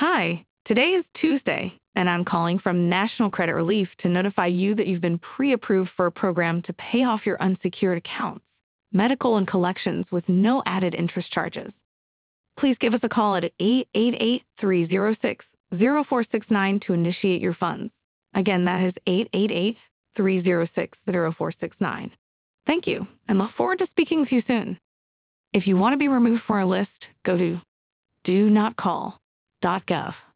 Hi, today is Tuesday, and I'm calling from National Credit Relief to notify you that you've been pre-approved for a program to pay off your unsecured accounts, medical and collections with no added interest charges. Please give us a call at 888-306-0469 to initiate your funds. Again, that is 888-306-0469. Thank you, and look forward to speaking with you soon. If you want to be removed from our list, go to donotcall.gov.